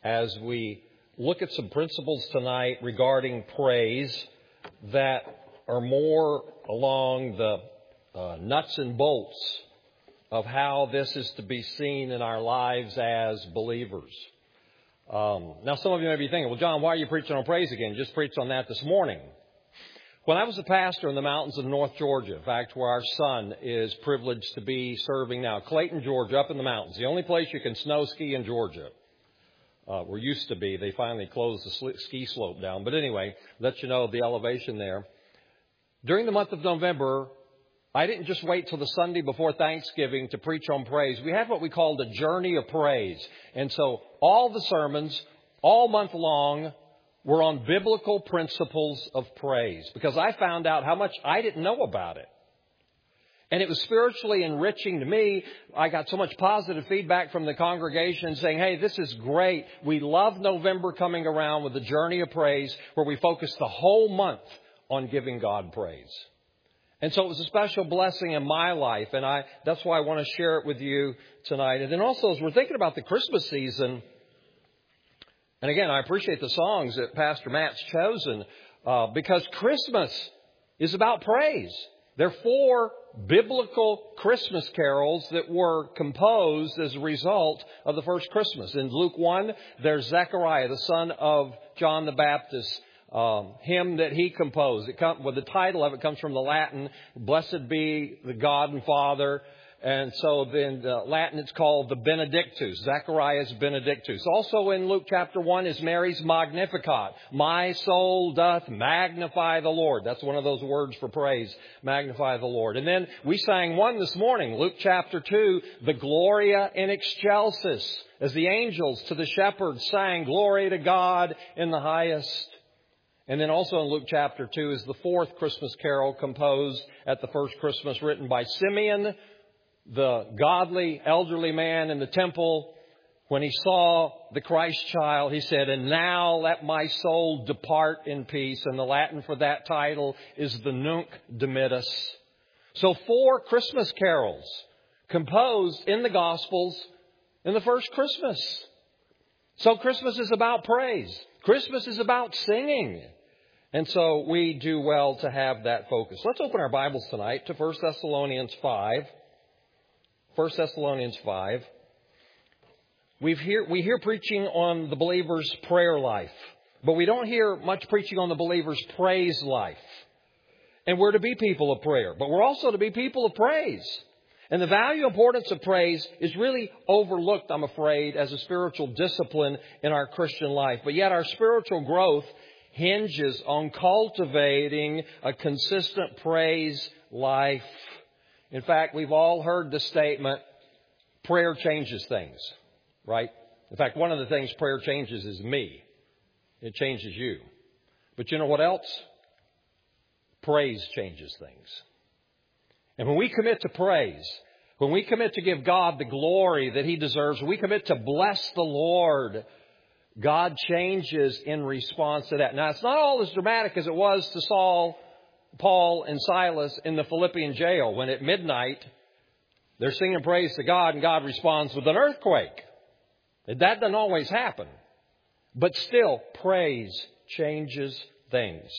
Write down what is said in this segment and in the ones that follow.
as we look at some principles tonight regarding praise that are more along the nuts and bolts of how this is to be seen in our lives as believers. Now, some of you may be thinking, well, John, why are you preaching on praise again? You just preached on that this morning. When I was a pastor in the mountains of North Georgia, in fact, where our son is privileged to be serving now, Clayton, Georgia, up in the mountains, the only place you can snow ski in Georgia. Or used to be. They finally closed the ski slope down. But anyway, let you know the elevation there. During the month of November, I didn't just wait till the Sunday before Thanksgiving to preach on praise. We had what we called a journey of praise. And so all the sermons, all month long, were on biblical principles of praise. Because I found out how much I didn't know about it. And it was spiritually enriching to me. I got so much positive feedback from the congregation saying, hey, this is great. We love November coming around with the journey of praise where we focus the whole month on giving God praise. And so it was a special blessing in my life. And that's why I want to share it with you tonight. And then also as we're thinking about the Christmas season, and again, I appreciate the songs that Pastor Matt's chosen because Christmas is about praise. There are 4 biblical Christmas carols that were composed as a result of the first Christmas. In Luke 1, there's Zechariah, the son of John the Baptist, hymn that he composed. The title of it comes from the Latin, Blessed be the God and Father. And so in Latin it's called the Benedictus, Zechariah's Benedictus. Also in Luke chapter 1 is Mary's Magnificat. My soul doth magnify the Lord. That's one of those words for praise, magnify the Lord. And then we sang one this morning, Luke chapter 2, the Gloria in Excelsis, as the angels to the shepherds sang, Glory to God in the highest. And then also in Luke chapter 2 is the 4th Christmas carol composed at the first Christmas, written by Simeon, the godly elderly man in the temple. When he saw the Christ child, he said, and now let my soul depart in peace. And the Latin for that title is the Nunc Dimittis. So 4 Christmas carols composed in the Gospels in the first Christmas. So Christmas is about praise. Christmas is about singing. And so we do well to have that focus. Let's open our Bibles tonight to 1 Thessalonians 5. 1 Thessalonians 5. We hear preaching on the believer's prayer life, but we don't hear much preaching on the believer's praise life. And we're to be people of prayer, but we're also to be people of praise. And the value and importance of praise is really overlooked, I'm afraid, as a spiritual discipline in our Christian life. But yet our spiritual growth hinges on cultivating a consistent praise life. In fact, we've all heard the statement, prayer changes things, right? In fact, one of the things prayer changes is me. It changes you. But you know what else? Praise changes things. And when we commit to praise, when we commit to give God the glory that He deserves, when we commit to bless the Lord, God changes in response to that. Now, it's not all as dramatic as it was to Paul and Silas in the Philippian jail, when at midnight they're singing praise to God and God responds with an earthquake. That doesn't always happen. But still, praise changes things.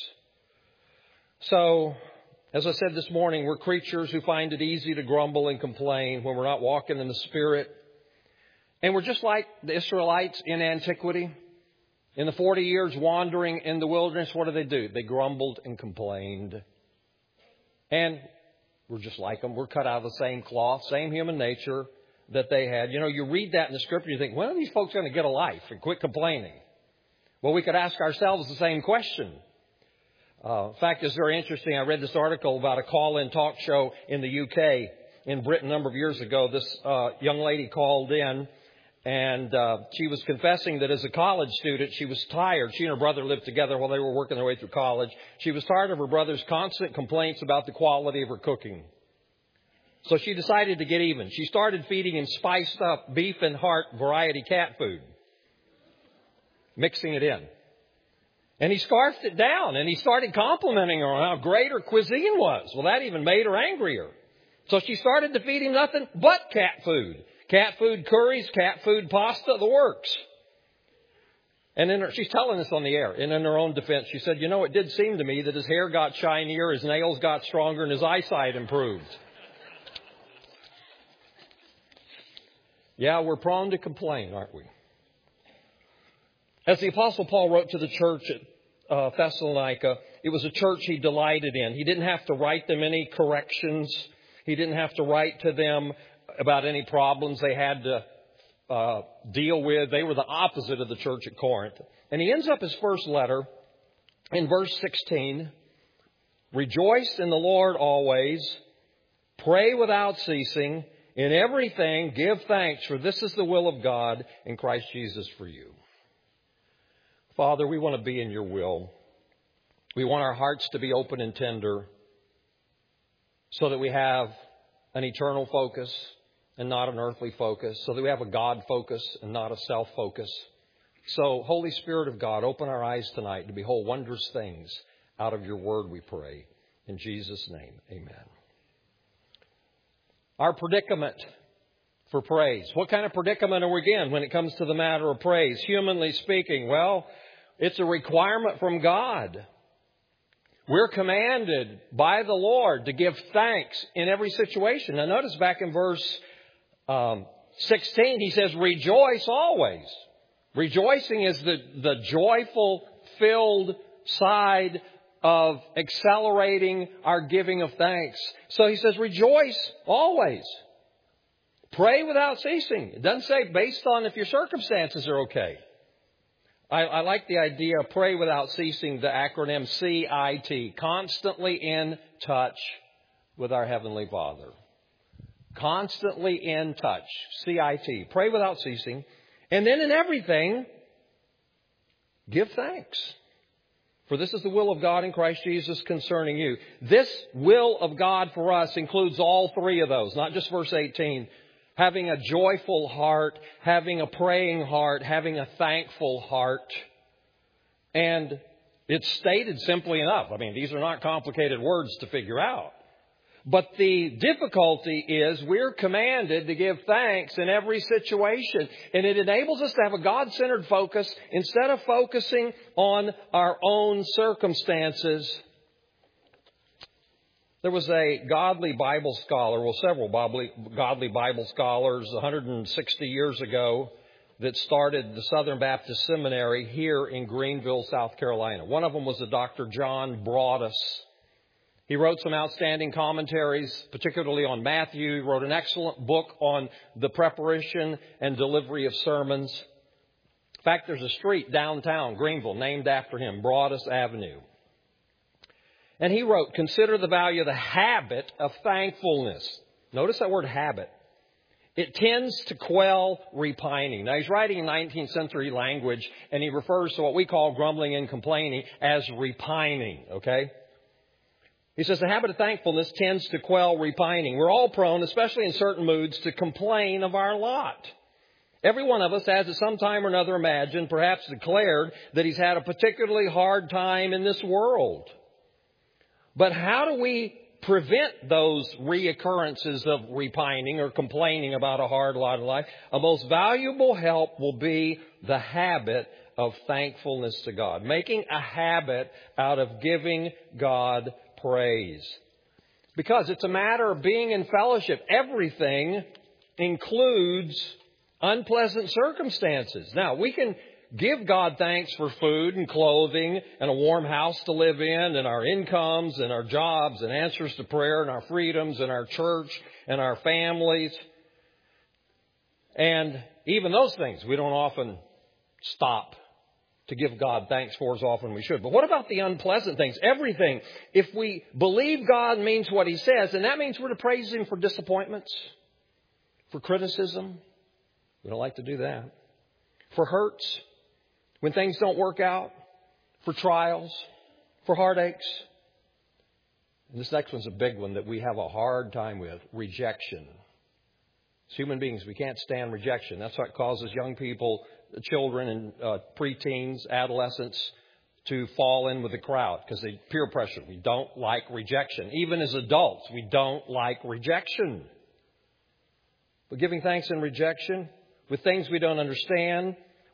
So, as I said this morning, we're creatures who find it easy to grumble and complain when we're not walking in the Spirit. And we're just like the Israelites in antiquity. In the 40 years wandering in the wilderness, what do? They grumbled and complained. And we're just like them. We're cut out of the same cloth, same human nature that they had. You know, you read that in the Scripture, you think, when are these folks going to get a life and quit complaining? Well, we could ask ourselves the same question. In fact, it's very interesting. I read this article about a call-in talk show in the UK, in Britain, a number of years ago. This young lady called in. And she was confessing that as a college student, she was tired. She and her brother lived together while they were working their way through college. She was tired of her brother's constant complaints about the quality of her cooking. So she decided to get even. She started feeding him spiced up beef and heart variety cat food, mixing it in. And he scarfed it down, and he started complimenting her on how great her cuisine was. Well, that even made her angrier. So she started to feed him nothing but cat food. Cat food curries, cat food pasta, the works. And she's telling this on the air. And in her own defense, she said, it did seem to me that his hair got shinier, his nails got stronger, and his eyesight improved. Yeah, we're prone to complain, aren't we? As the Apostle Paul wrote to the church at Thessalonica, it was a church he delighted in. He didn't have to write them any corrections. He didn't have to write to them about any problems they had to deal with. They were the opposite of the church at Corinth. And he ends up his first letter in verse 16. Rejoice in the Lord always. Pray without ceasing. In everything give thanks, for this is the will of God in Christ Jesus for you. Father, we want to be in your will. We want our hearts to be open and tender so that we have an eternal focus and not an earthly focus, so that we have a God focus and not a self focus. So, Holy Spirit of God, open our eyes tonight to behold wondrous things out of your word, we pray. In Jesus' name, amen. Our predicament for praise. What kind of predicament are we in when it comes to the matter of praise? Humanly speaking, well, it's a requirement from God. We're commanded by the Lord to give thanks in every situation. Now notice back in verse 16, he says, rejoice always. Rejoicing is the joyful, filled side of accelerating our giving of thanks. So he says, rejoice always. Pray without ceasing. It doesn't say based on if your circumstances are okay. I like the idea of pray without ceasing, the acronym CIT, constantly in touch with our Heavenly Father. Constantly in touch, CIT, pray without ceasing. And then in everything, give thanks. For this is the will of God in Christ Jesus concerning you. This will of God for us includes all three of those, not just verse 18. Having a joyful heart, having a praying heart, having a thankful heart. And it's stated simply enough. I mean, these are not complicated words to figure out. But the difficulty is we're commanded to give thanks in every situation. And it enables us to have a God-centered focus instead of focusing on our own circumstances. There was a godly Bible scholar, well, several godly Bible scholars 160 years ago that started the Southern Baptist Seminary here in Greenville, South Carolina. One of them was a Dr. John Broadus. He wrote some outstanding commentaries, particularly on Matthew. He wrote an excellent book on the preparation and delivery of sermons. In fact, there's a street downtown Greenville named after him, Broadus Avenue. And he wrote, consider the value of the habit of thankfulness. Notice that word habit. It tends to quell repining. Now, he's writing in 19th century language, and he refers to what we call grumbling and complaining as repining, okay? He says the habit of thankfulness tends to quell repining. We're all prone, especially in certain moods, to complain of our lot. Every one of us has at some time or another imagined, perhaps declared, that he's had a particularly hard time in this world. But how do we prevent those reoccurrences of repining or complaining about a hard lot of life? A most valuable help will be the habit of thankfulness to God. Making a habit out of giving God praise. Because it's a matter of being in fellowship. Everything includes unpleasant circumstances. Now, we can give God thanks for food and clothing and a warm house to live in and our incomes and our jobs and answers to prayer and our freedoms and our church and our families. And even those things we don't often stop to give God thanks for as often as we should. But what about the unpleasant things? Everything. If we believe God means what He says, then that means we're to praise Him for disappointments, for criticism. We don't like to do that. For hurts, when things don't work out, for trials, for heartaches. And this next one's a big one that we have a hard time with, rejection. As human beings, we can't stand rejection. That's what causes young people, children and preteens, adolescents to fall in with the crowd because they peer pressure. We don't like rejection. Even as adults, we don't like rejection. But giving thanks in rejection, with things we don't understand,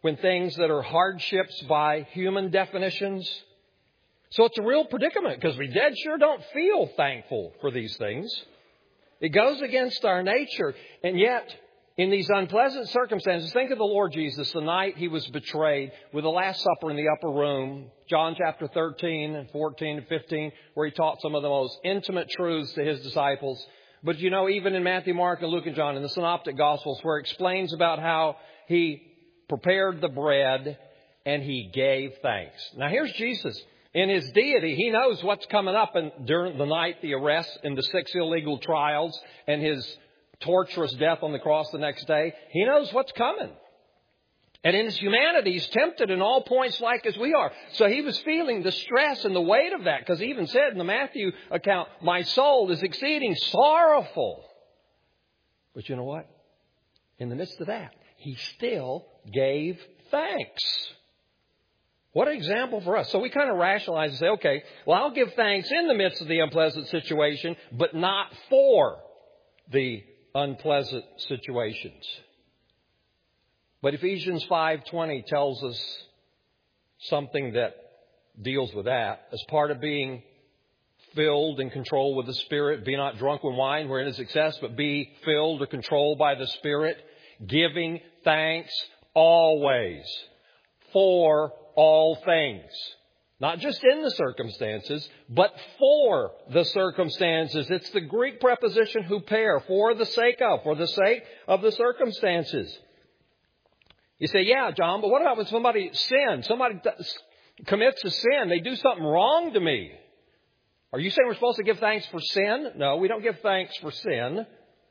when things that are hardships by human definitions. So it's a real predicament because we dead sure don't feel thankful for these things. It goes against our nature. And yet, in these unpleasant circumstances, think of the Lord Jesus the night He was betrayed with the Last Supper in the upper room. John chapter 13 and 14 and 15, where He taught some of the most intimate truths to His disciples. But you know, even in Matthew, Mark, and Luke, and John, in the Synoptic Gospels, where it explains about how He prepared the bread and He gave thanks. Now here's Jesus. In His deity, He knows what's coming up during the night, the arrest and the 6 illegal trials and His torturous death on the cross the next day. He knows what's coming. And in His humanity, He's tempted in all points like as we are. So He was feeling the stress and the weight of that, because He even said in the Matthew account, my soul is exceeding sorrowful. But you know what? In the midst of that, He still gave thanks. What an example for us. So we kind of rationalize and say, okay, well, I'll give thanks in the midst of the unpleasant situation, but not for the unpleasant situations. But Ephesians 5:20 tells us something that deals with that. As part of being filled and controlled with the Spirit, be not drunk with wine wherein is excess, but be filled or controlled by the Spirit, giving thanks always for all things. Not just in the circumstances, but for the circumstances. It's the Greek preposition huper, for the sake of the circumstances. You say, yeah, John, but what about when somebody sins? Somebody commits a sin. They do something wrong to me. Are you saying we're supposed to give thanks for sin? No, we don't give thanks for sin.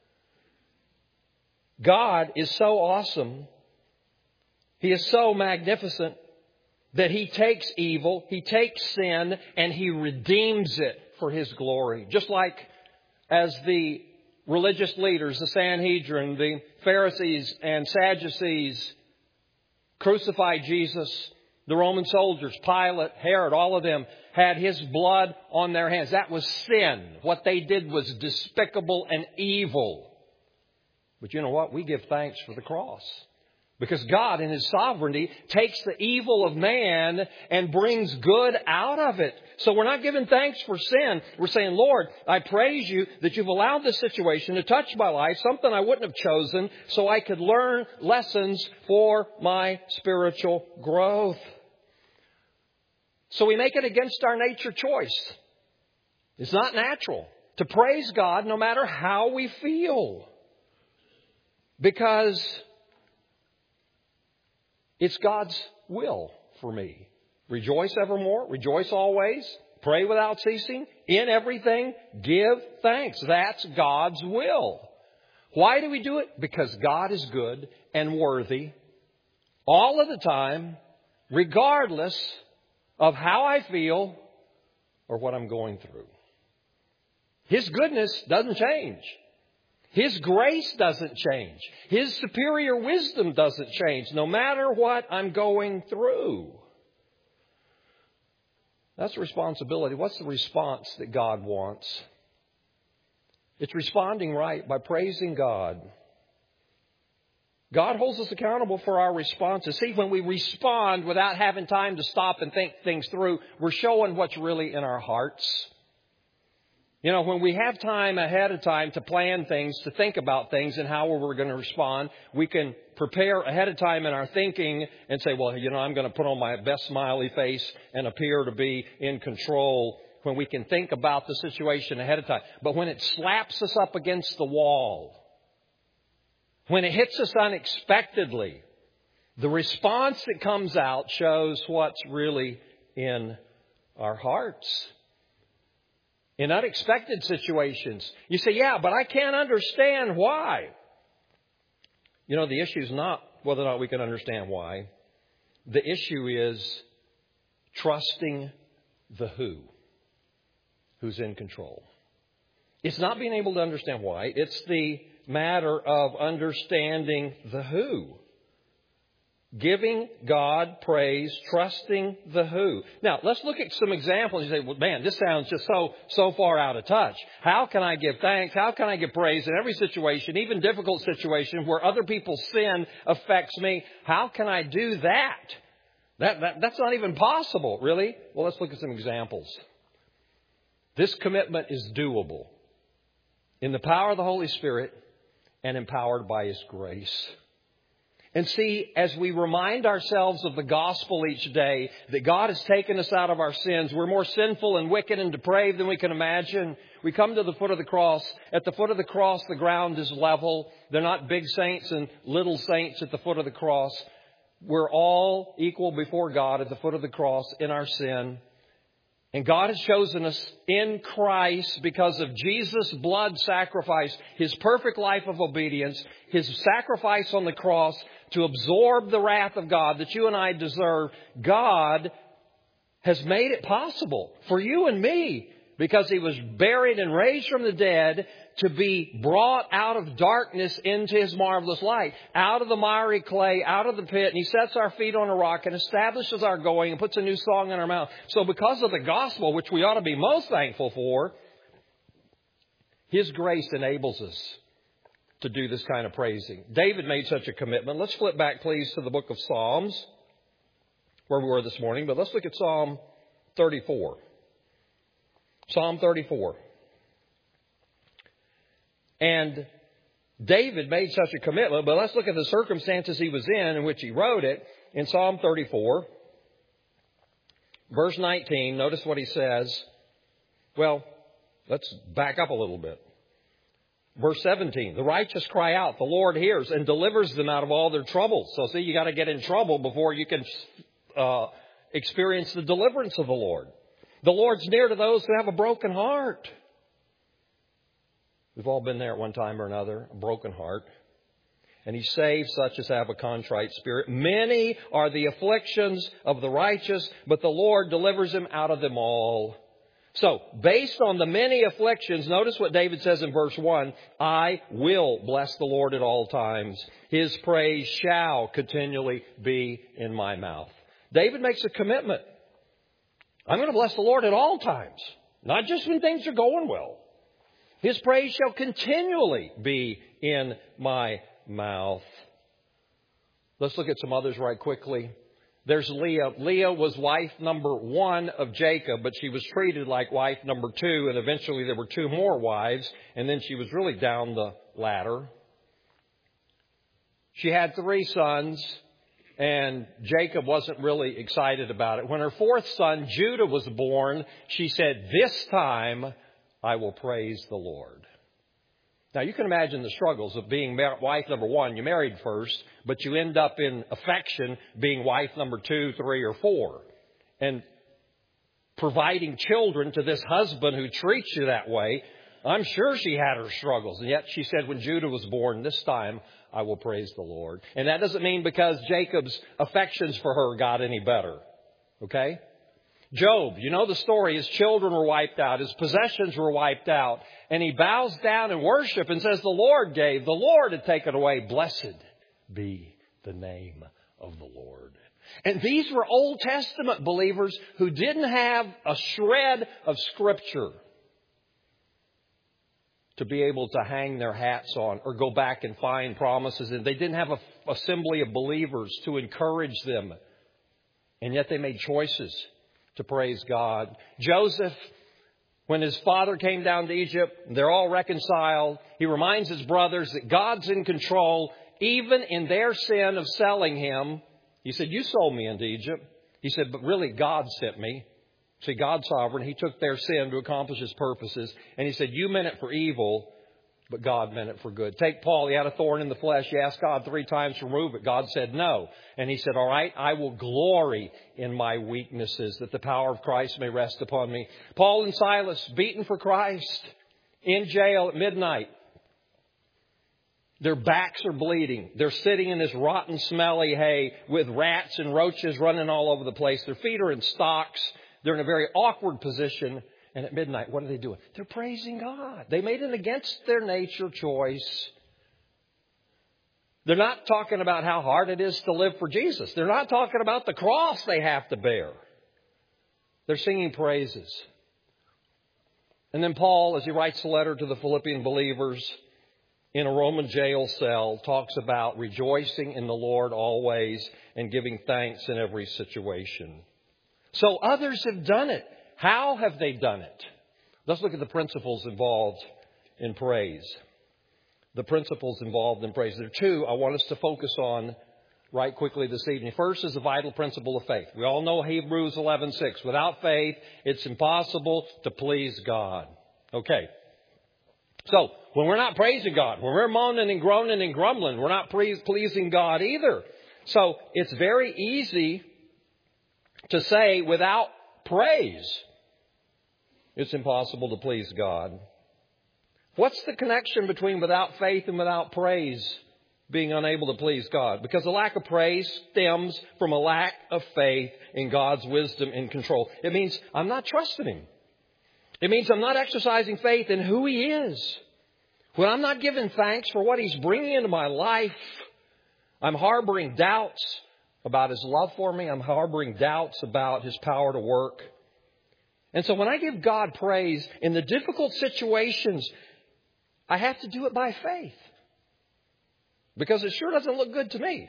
God is so awesome. He is so magnificent that He takes evil, He takes sin, and He redeems it for His glory. Just like as the religious leaders, the Sanhedrin, the Pharisees and Sadducees crucified Jesus, the Roman soldiers, Pilate, Herod, all of them had His blood on their hands. That was sin. What they did was despicable and evil. But you know what? We give thanks for the cross. Because God, in His sovereignty, takes the evil of man and brings good out of it. So we're not giving thanks for sin. We're saying, Lord, I praise You that You've allowed this situation to touch my life, something I wouldn't have chosen, so I could learn lessons for my spiritual growth. So we make it against our nature choice. It's not natural to praise God no matter how we feel. Because it's God's will for me. Rejoice evermore. Rejoice always. Pray without ceasing. In everything, give thanks. That's God's will. Why do we do it? Because God is good and worthy all of the time, regardless of how I feel or what I'm going through. His goodness doesn't change. His grace doesn't change. His superior wisdom doesn't change, no matter what I'm going through. That's responsibility. What's the response that God wants? It's responding right by praising God. God holds us accountable for our responses. See, when we respond without having time to stop and think things through, we're showing what's really in our hearts. You know, when we have time ahead of time to plan things, to think about things and how we're going to respond, we can prepare ahead of time in our thinking and say, well, you know, I'm going to put on my best smiley face and appear to be in control, when we can think about the situation ahead of time. But when it slaps us up against the wall, when it hits us unexpectedly, the response that comes out shows what's really in our hearts. In unexpected situations, you say, yeah, but I can't understand why. You know, the issue is not whether or not we can understand why. The issue is trusting the who's in control. It's not being able to understand why. It's the matter of understanding the who. Giving God praise, trusting the who. Now, let's look at some examples. You say, well, man, this sounds just so far out of touch. How can I give thanks? How can I give praise in every situation, even difficult situation where other people's sin affects me? How can I do that? That's not even possible, really. Well, let's look at some examples. This commitment is doable in the power of the Holy Spirit and empowered by His grace. And see, as we remind ourselves of the gospel each day, that God has taken us out of our sins, we're more sinful and wicked and depraved than we can imagine. We come to the foot of the cross. At the foot of the cross, the ground is level. They're not big saints and little saints at the foot of the cross. We're all equal before God at the foot of the cross in our sin. And God has chosen us in Christ because of Jesus' blood sacrifice, His perfect life of obedience, His sacrifice on the cross to absorb the wrath of God that you and I deserve. God has made it possible for you and me, because He was buried and raised from the dead, to be brought out of darkness into His marvelous light, out of the miry clay, out of the pit. And He sets our feet on a rock and establishes our going and puts a new song in our mouth. So because of the gospel, which we ought to be most thankful for, His grace enables us to do this kind of praising. David made such a commitment. Let's flip back, please, to the book of Psalms, where we were this morning. But let's look at Psalm 34. Psalm 34. And David made such a commitment, but let's look at the circumstances he was in which he wrote it. In Psalm 34, verse 19, notice what he says. Well, let's back up a little bit. Verse 17, the righteous cry out, the Lord hears and delivers them out of all their troubles. So see, you got to get in trouble before you can experience the deliverance of the Lord. The Lord's near to those who have a broken heart. We've all been there at one time or another, a broken heart. And He saves such as have a contrite spirit. Many are the afflictions of the righteous, but the Lord delivers him out of them all. So, based on the many afflictions, notice what David says in verse 1, I will bless the Lord at all times. His praise shall continually be in my mouth. David makes a commitment. I'm going to bless the Lord at all times, not just when things are going well. His praise shall continually be in my mouth. Let's look at some others right quickly. There's Leah. Leah was wife number 1 of Jacob, but she was treated like wife number 2, and eventually there were 2 more wives, and then she was really down the ladder. She had 3 sons, and Jacob wasn't really excited about it. When her 4th son, Judah, was born, she said, this time I will praise the Lord. Now, you can imagine the struggles of being wife number 1. You married first, but you end up in affection being wife number 2, 3, or 4. And providing children to this husband who treats you that way. I'm sure she had her struggles. And yet she said, when Judah was born, this time I will praise the Lord. And that doesn't mean because Jacob's affections for her got any better. Okay? Job, you know the story. His children were wiped out. His possessions were wiped out. And he bows down in worship and says, the Lord gave, the Lord had taken away. Blessed be the name of the Lord. And these were Old Testament believers who didn't have a shred of Scripture to be able to hang their hats on or go back and find promises. And they didn't have an assembly of believers to encourage them. And yet they made choices to praise God. Joseph, when his father came down to Egypt, they're all reconciled. He reminds his brothers that God's in control, even in their sin of selling him. He said, you sold me into Egypt. He said, but really God sent me. See, God's sovereign. He took their sin to accomplish His purposes. And He said, you meant it for evil, but God meant it for good. Take Paul. He had a thorn in the flesh. He asked God 3 times to remove it. God said no. And he said, all right, I will glory in my weaknesses, that the power of Christ may rest upon me. Paul and Silas, beaten for Christ, in jail at midnight. Their backs are bleeding. They're sitting in this rotten, smelly hay with rats and roaches running all over the place. Their feet are in stocks. They're in a very awkward position. And at midnight, what are they doing? They're praising God. They made an against their nature choice They're not talking about how hard it is to live for Jesus. They're not talking about the cross they have to bear. They're singing praises. And then Paul, as he writes the letter to the Philippian believers in a Roman jail cell, talks about rejoicing in the Lord always and giving thanks in every situation. So others have done it. How have they done it? Let's look at the principles involved in praise. The principles involved in praise. There are two I want us to focus on right quickly this evening. First is the vital principle of faith. We all know Hebrews 11:6. Without faith, it's impossible to please God. Okay. So, when we're not praising God, when we're moaning and groaning and grumbling, we're not pleasing God either. So, it's very easy to say without praise, it's impossible to please God. What's the connection between without faith and without praise being unable to please God? Because a lack of praise stems from a lack of faith in God's wisdom and control. It means I'm not trusting Him. It means I'm not exercising faith in who He is. When I'm not giving thanks for what He's bringing into my life, I'm harboring doubts about His love for me. I'm harboring doubts about His power to work. And so when I give God praise in the difficult situations, I have to do it by faith. Because it sure doesn't look good to me.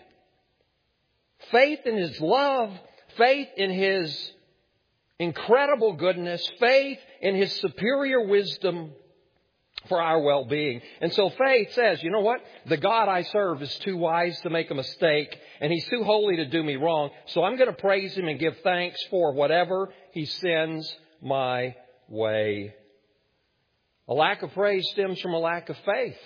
Faith in His love, faith in His incredible goodness, faith in His superior wisdom for our well-being. And so faith says, you know what? The God I serve is too wise to make a mistake, and He's too holy to do me wrong. So I'm going to praise Him and give thanks for whatever He sends my way. A lack of praise stems from a lack of faith.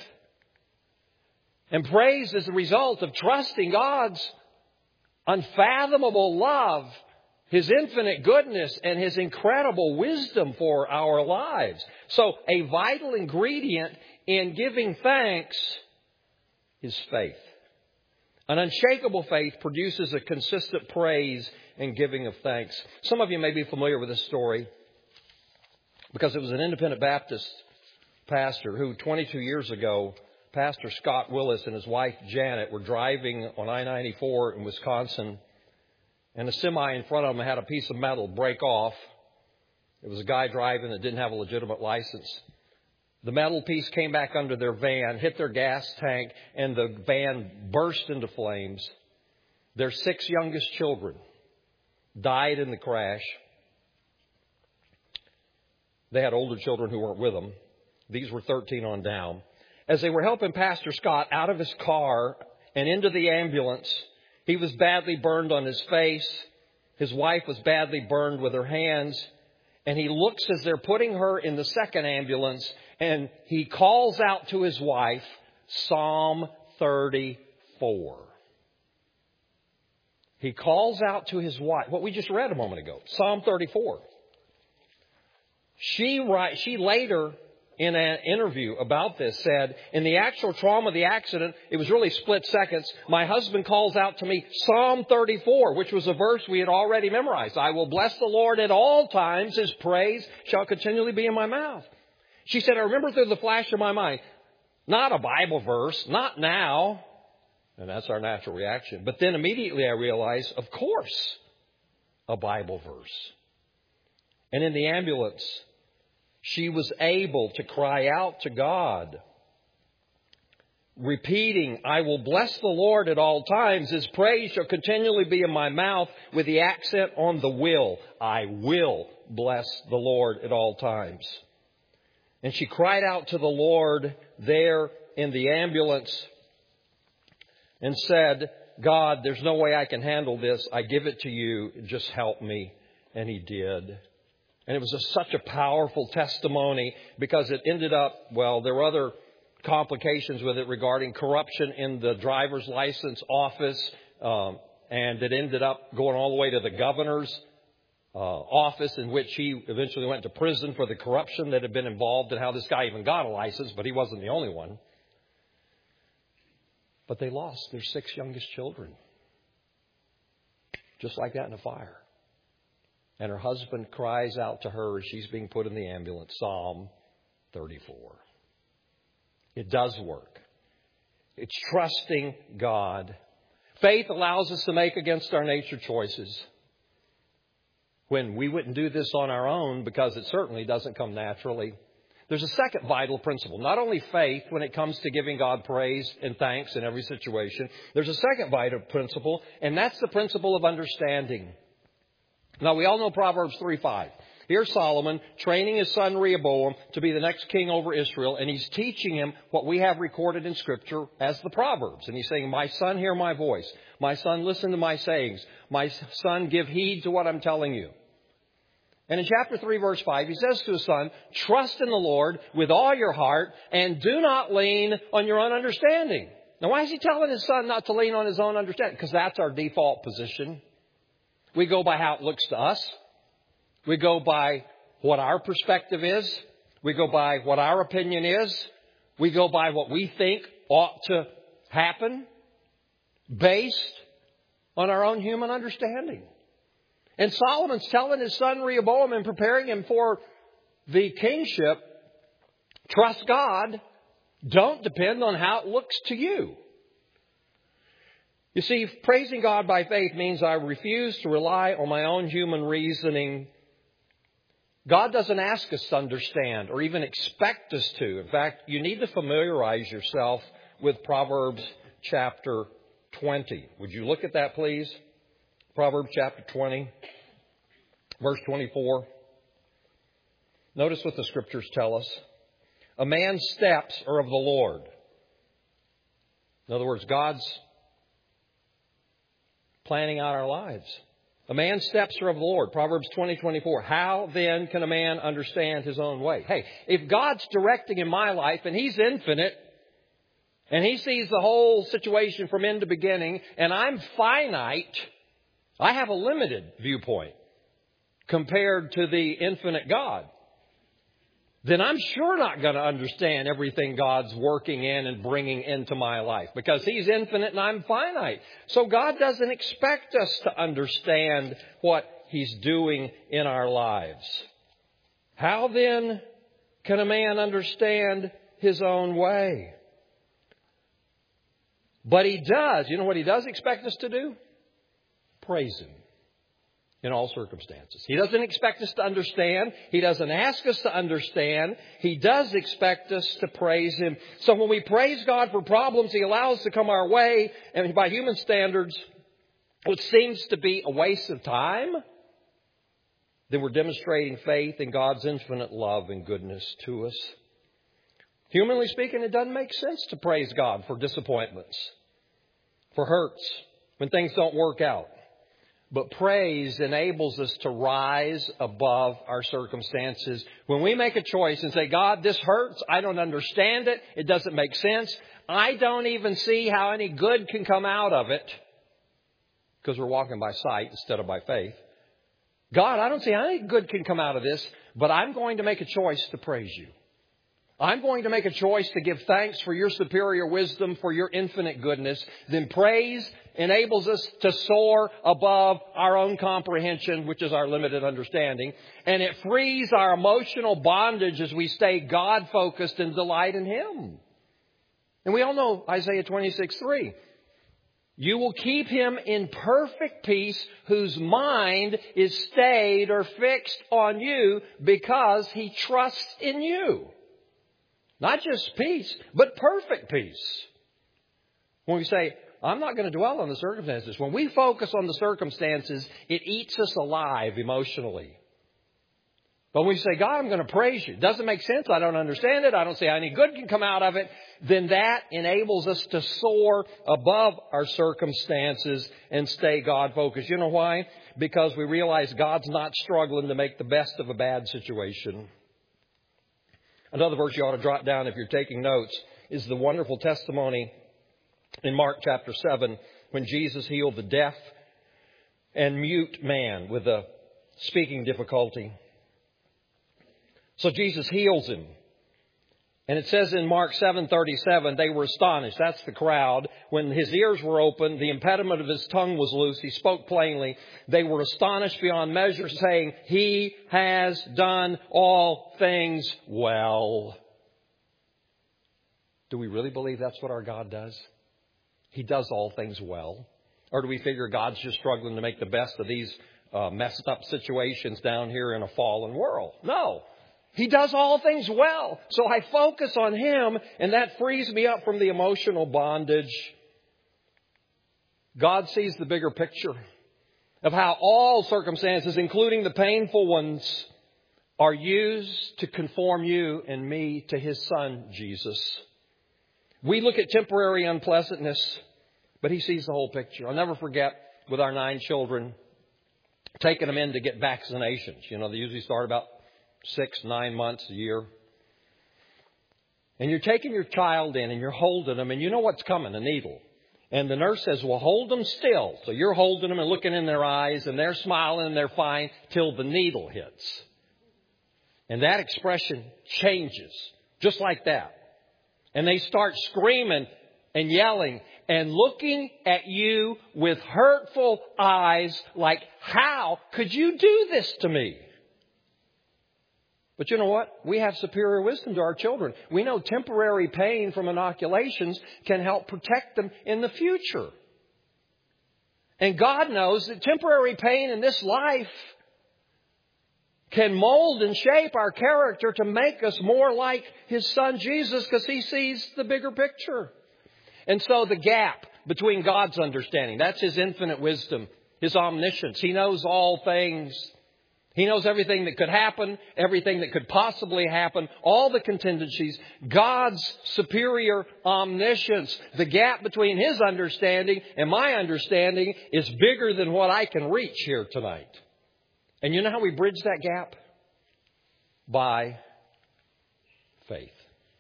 And praise is the result of trusting God's unfathomable love, His infinite goodness, and His incredible wisdom for our lives. So a vital ingredient in giving thanks is faith. An unshakable faith produces a consistent praise and giving of thanks. Some of you may be familiar with this story because it was an independent Baptist pastor who 22 years ago, Pastor Scott Willis and his wife Janet were driving on I-94 in Wisconsin, and a semi in front of them had a piece of metal break off. It was a guy driving that didn't have a legitimate license. The metal piece came back under their van, hit their gas tank, and the van burst into flames. Their 6 youngest children died in the crash. They had older children who weren't with them. These were 13 on down. As they were helping Pastor Scott out of his car and into the ambulance, he was badly burned on his face. His wife was badly burned with her hands. And he looks as they're putting her in the second ambulance, and he calls out to his wife, Psalm 34. He calls out to his wife, what we just read a moment ago, Psalm 34. She later, in an interview about this, said, in the actual trauma of the accident, it was really split seconds. My husband calls out to me, Psalm 34, which was a verse we had already memorized. I will bless the Lord at all times. His praise shall continually be in my mouth. She said, I remember through the flash of my mind, not a Bible verse, not now. And that's our natural reaction. But then immediately I realized, of course, a Bible verse. And in the ambulance, she was able to cry out to God, repeating, I will bless the Lord at all times. His praise shall continually be in my mouth, with the accent on the will. I will bless the Lord at all times. And she cried out to the Lord there in the ambulance and said, God, there's no way I can handle this. I give it to you. Just help me. And He did. And it was such a powerful testimony because it ended up, well, there were other complications with it regarding corruption in the driver's license office. And it ended up going all the way to the governor's office, in which he eventually went to prison for the corruption that had been involved and how this guy even got a license, but he wasn't the only one. But they lost their 6 youngest children. Just like that in a fire. And her husband cries out to her as she's being put in the ambulance, Psalm 34. It does work. It's trusting God. Faith allows us to make against our nature choices when we wouldn't do this on our own, because it certainly doesn't come naturally. There's a second vital principle. Not only faith when it comes to giving God praise and thanks in every situation. There's a second vital principle, and that's the principle of understanding. Now, we all know Proverbs 3:5. Here's Solomon training his son Rehoboam to be the next king over Israel, and he's teaching him what we have recorded in Scripture as the Proverbs. And he's saying, my son, hear my voice. My son, listen to my sayings. My son, give heed to what I'm telling you. And in chapter 3, verse 5, he says to his son, trust in the Lord with all your heart and do not lean on your own understanding. Now, why is he telling his son not to lean on his own understanding? Because that's our default position. We go by how it looks to us. We go by what our perspective is. We go by what our opinion is. We go by what we think ought to happen based on our own human understanding. And Solomon's telling his son Rehoboam and preparing him for the kingship, trust God, don't depend on how it looks to you. You see, praising God by faith means I refuse to rely on my own human reasoning. God doesn't ask us to understand or even expect us to. In fact, you need to familiarize yourself with Proverbs chapter 20. Would you look at that, please? Proverbs chapter 20, verse 24. Notice what the Scriptures tell us. A man's steps are of the Lord. In other words, God's planning out our lives. A man's steps are of the Lord. Proverbs 20:24. How then can a man understand his own way? Hey, if God's directing in my life and He's infinite and He sees the whole situation from end to beginning and I'm finite, I have a limited viewpoint compared to the infinite God, then I'm sure not going to understand everything God's working in and bringing into my life because He's infinite and I'm finite. So God doesn't expect us to understand what He's doing in our lives. How then can a man understand his own way? But He does. You know what He does expect us to do? Praise Him. In all circumstances. He doesn't expect us to understand. He doesn't ask us to understand. He does expect us to praise Him. So when we praise God for problems He allows to come our way, and by human standards, which seems to be a waste of time, then we're demonstrating faith in God's infinite love and goodness to us. Humanly speaking, it doesn't make sense to praise God for disappointments, for hurts, when things don't work out. But praise enables us to rise above our circumstances. When we make a choice and say, God, this hurts. I don't understand it. It doesn't make sense. I don't even see how any good can come out of it. Because we're walking by sight instead of by faith. God, I don't see how any good can come out of this. But I'm going to make a choice to praise You. I'm going to make a choice to give thanks for Your superior wisdom, for Your infinite goodness. Then praise enables us to soar above our own comprehension, which is our limited understanding. And it frees our emotional bondage as we stay God-focused and delight in Him. And we all know Isaiah 26:3. You will keep him in perfect peace whose mind is stayed or fixed on You because he trusts in You. Not just peace, but perfect peace. When we say, I'm not going to dwell on the circumstances. When we focus on the circumstances, it eats us alive emotionally. But when we say, God, I'm going to praise You. It doesn't make sense. I don't understand it. I don't see how any good can come out of it. Then that enables us to soar above our circumstances and stay God-focused. You know why? Because we realize God's not struggling to make the best of a bad situation. Another verse you ought to jot down if you're taking notes is the wonderful testimony in Mark chapter 7 when Jesus healed the deaf and mute man with a speaking difficulty. So Jesus heals him. And it says in Mark 7:37, they were astonished. That's the crowd. When his ears were opened, the impediment of his tongue was loose. He spoke plainly. They were astonished beyond measure, saying, He has done all things well. Do we really believe that's what our God does? He does all things well. Or do we figure God's just struggling to make the best of these messed up situations down here in a fallen world? No. He does all things well. So I focus on Him, and that frees me up from the emotional bondage. God sees the bigger picture of how all circumstances, including the painful ones, are used to conform you and me to His Son, Jesus. We look at temporary unpleasantness, but He sees the whole picture. I'll never forget with our 9 children, taking them in to get vaccinations. You know, they usually start about 6, 9 months, a year. And you're taking your child in and you're holding them, and you know what's coming, a needle. And the nurse says, well, hold them still. So you're holding them and looking in their eyes, and they're smiling and they're fine till the needle hits. And that expression changes just like that. And they start screaming and yelling and looking at you with hurtful eyes like, how could you do this to me? But you know what? We have superior wisdom to our children. We know temporary pain from inoculations can help protect them in the future. And God knows that temporary pain in this life can mold and shape our character to make us more like His Son Jesus, because He sees the bigger picture. And so the gap between God's understanding, that's His infinite wisdom, His omniscience. He knows all things. He knows everything that could happen, everything that could possibly happen, all the contingencies. God's superior omniscience. The gap between His understanding and my understanding is bigger than what I can reach here tonight. And you know how we bridge that gap? By faith.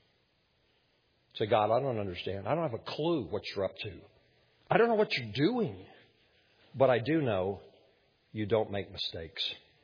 Say, God, I don't understand. I don't have a clue what you're up to. I don't know what you're doing. But I do know you don't make mistakes.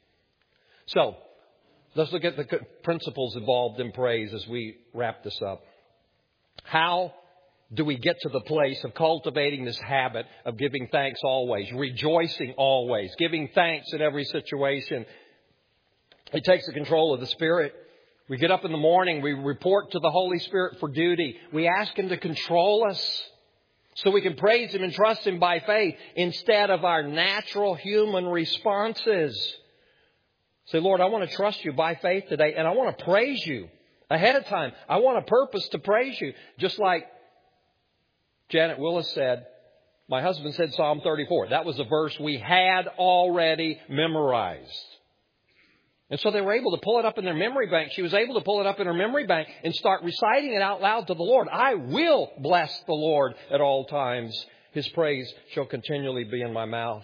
So, let's look at the principles involved in praise as we wrap this up. How do we get to the place of cultivating this habit of giving thanks always, rejoicing always, giving thanks in every situation? It takes the control of the Spirit. We get up in the morning, we report to the Holy Spirit for duty. We ask Him to control us so we can praise Him and trust Him by faith instead of our natural human responses. Say, Lord, I want to trust You by faith today, and I want to praise You ahead of time. I want a purpose to praise You. Just like Janet Willis said, my husband said Psalm 34. That was a verse we had already memorized. And so they were able to pull it up in their memory bank. She was able to pull it up in her memory bank and start reciting it out loud to the Lord. I will bless the Lord at all times. His praise shall continually be in my mouth.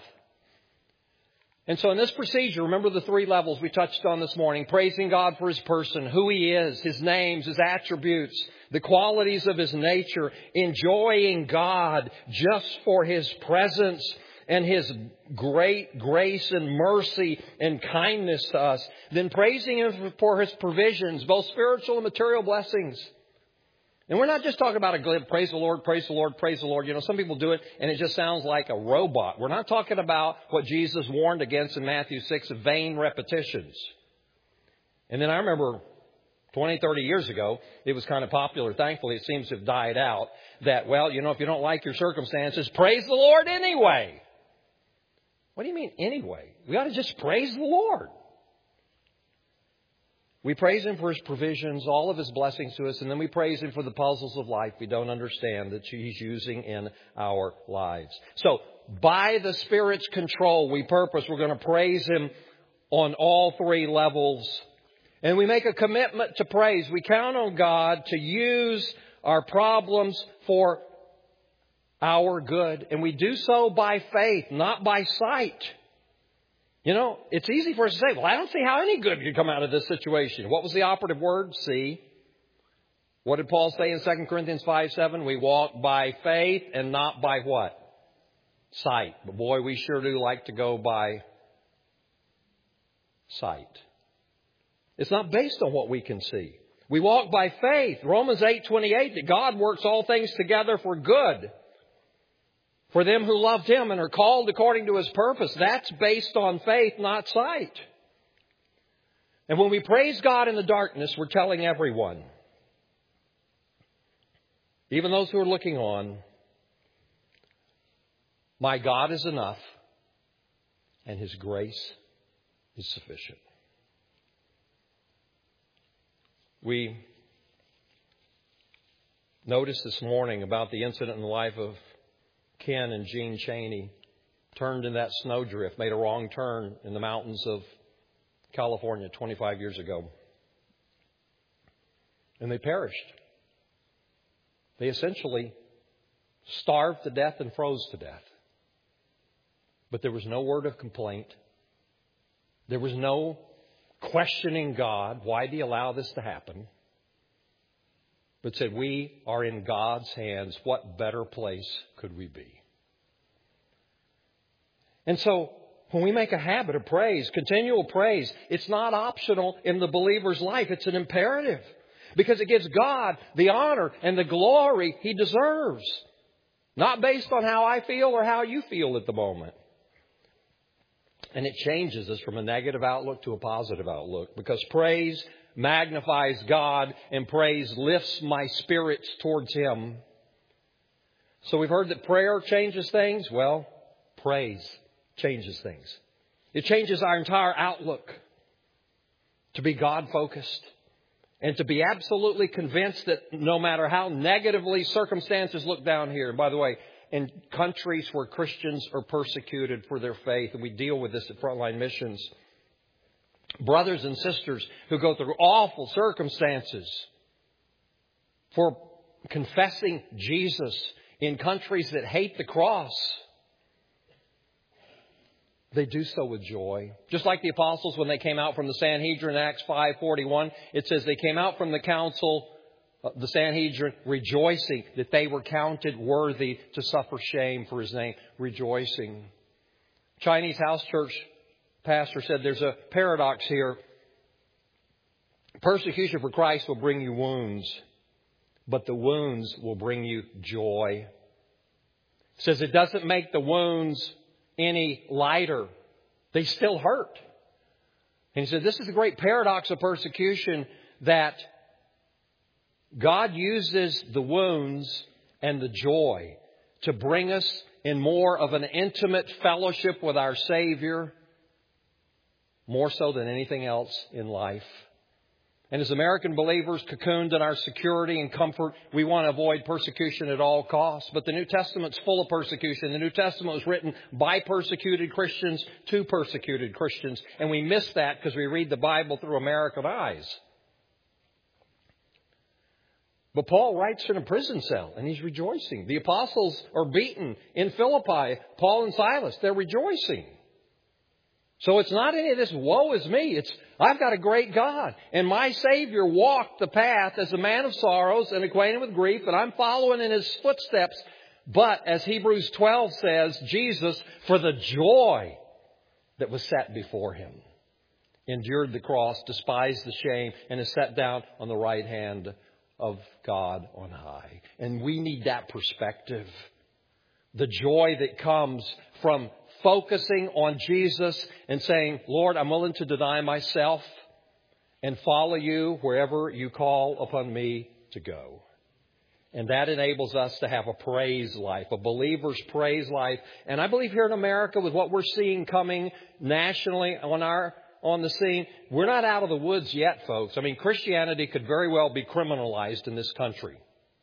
And so in this procedure, remember the 3 levels we touched on this morning. Praising God for His person, who He is, His names, His attributes, the qualities of His nature. Enjoying God just for His presence and His great grace and mercy and kindness to us. Then praising Him for His provisions, both spiritual and material blessings. And we're not just talking about a glib, praise the Lord, praise the Lord, praise the Lord. You know, some people do it and it just sounds like a robot. We're not talking about what Jesus warned against in Matthew 6, vain repetitions. And then I remember 20, 30 years ago, it was kind of popular. Thankfully, it seems to have died out. That, well, you know, if you don't like your circumstances, praise the Lord anyway. What do you mean anyway? We ought to just praise the Lord. We praise Him for His provisions, all of His blessings to us, and then we praise Him for the puzzles of life we don't understand that He's using in our lives. So, by the Spirit's control, we're going to praise Him on all 3 levels. And we make a commitment to praise. We count on God to use our problems for our good. And we do so by faith, not by sight. You know, it's easy for us to say, well, I don't see how any good could come out of this situation. What was the operative word? See. What did Paul say in 2 Corinthians 5:7? We walk by faith and not by what? Sight. But boy, we sure do like to go by sight. It's not based on what we can see. We walk by faith. Romans 8:28, that God works all things together for good for them who loved Him and are called according to His purpose. That's based on faith, not sight. And when we praise God in the darkness, we're telling everyone. even those who are looking on, my God is enough, and His grace is sufficient. We noticed this morning about the incident in the life of Ken and Jean Cheney. Turned in that snowdrift, made a wrong turn in the mountains of California 25 years ago. And they perished. They essentially starved to death and froze to death. But there was no word of complaint. There was no questioning God. Why do you allow this to happen? But said, we are in God's hands. What better place could we be? And so, when we make a habit of praise, continual praise, it's not optional in the believer's life. It's an imperative. Because it gives God the honor and the glory He deserves. Not based on how I feel or how you feel at the moment. And it changes us from a negative outlook to a positive outlook. Because praise magnifies God and praise lifts my spirits towards Him. So we've heard that prayer changes things. Well, praise changes things. It changes our entire outlook to be God-focused and to be absolutely convinced that no matter how negatively circumstances look down here, and by the way, in countries where Christians are persecuted for their faith, and we deal with this at Frontline Missions, brothers and sisters who go through awful circumstances for confessing Jesus in countries that hate the cross, they do so with joy. Just like the apostles when they came out from the Sanhedrin in Acts 5:41, it says they came out from the council, the Sanhedrin, rejoicing that they were counted worthy to suffer shame for His name. Rejoicing. Chinese house church pastor said there's a paradox here. Persecution for Christ will bring you wounds, but the wounds will bring you joy. It says it doesn't make the wounds any lighter. They still hurt. And he said this is the great paradox of persecution, that God uses the wounds and the joy to bring us in more of an intimate fellowship with our Savior, more so than anything else in life. And as American believers cocooned in our security and comfort, we want to avoid persecution at all costs. But the New Testament's full of persecution. The New Testament was written by persecuted Christians to persecuted Christians. And we miss that because we read the Bible through American eyes. But Paul writes in a prison cell and he's rejoicing. The apostles are beaten in Philippi. Paul and Silas, they're rejoicing. So it's not any of this woe is me. It's I've got a great God. And my Savior walked the path as a man of sorrows and acquainted with grief. And I'm following in His footsteps. But as Hebrews 12 says, Jesus, for the joy that was set before Him, endured the cross, despised the shame, and is set down on the right hand of God on high. And we need that perspective. The joy that comes from focusing on Jesus and saying, Lord, I'm willing to deny myself and follow You wherever You call upon me to go. And that enables us to have a praise life, a believer's praise life. And I believe here in America, with what we're seeing coming nationally on the scene, we're not out of the woods yet, folks. I mean, Christianity could very well be criminalized in this country.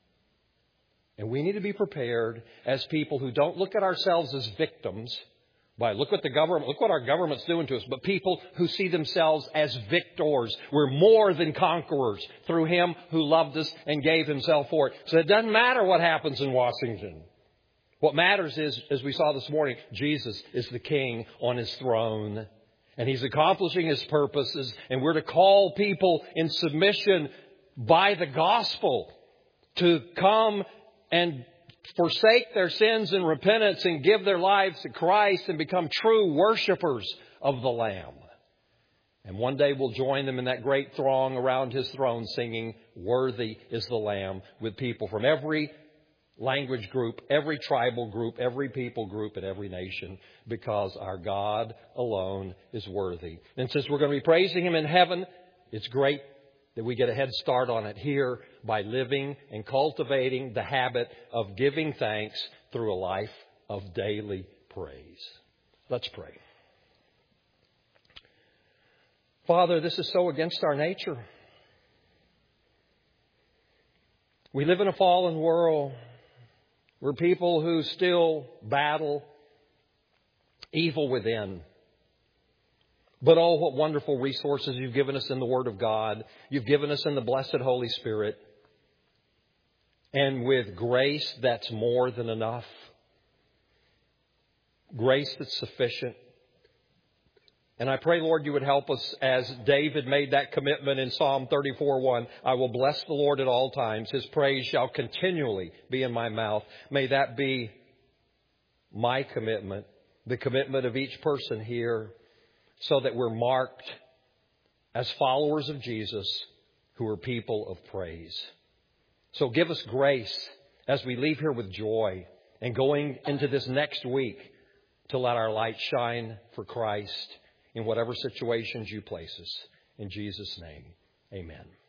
And we need to be prepared as people who don't look at ourselves as victims. Look what our government's doing to us. But people who see themselves as victors. We're more than conquerors through Him who loved us and gave Himself for it. So it doesn't matter what happens in Washington. What matters is, as we saw this morning, Jesus is the King on His throne. And He's accomplishing His purposes. And we're to call people in submission by the gospel to come and forsake their sins in repentance and give their lives to Christ and become true worshipers of the Lamb. And one day we'll join them in that great throng around His throne singing, "Worthy is the Lamb," with people from every language group, every tribal group, every people group, and every nation, because our God alone is worthy. And since we're going to be praising Him in heaven, it's great that we get a head start on it here by living and cultivating the habit of giving thanks through a life of daily praise. Let's pray. Father, this is so against our nature. We live in a fallen world. We're people who still battle evil within. But oh, what wonderful resources you've given us in the Word of God. You've given us in the blessed Holy Spirit. And with grace that's more than enough. Grace that's sufficient. And I pray, Lord, you would help us as David made that commitment in Psalm 34:1. I will bless the Lord at all times. His praise shall continually be in my mouth. May that be my commitment, the commitment of each person here, so that we're marked as followers of Jesus who are people of praise. So give us grace as we leave here with joy and going into this next week to let our light shine for Christ in whatever situations you place us. In Jesus' name, amen.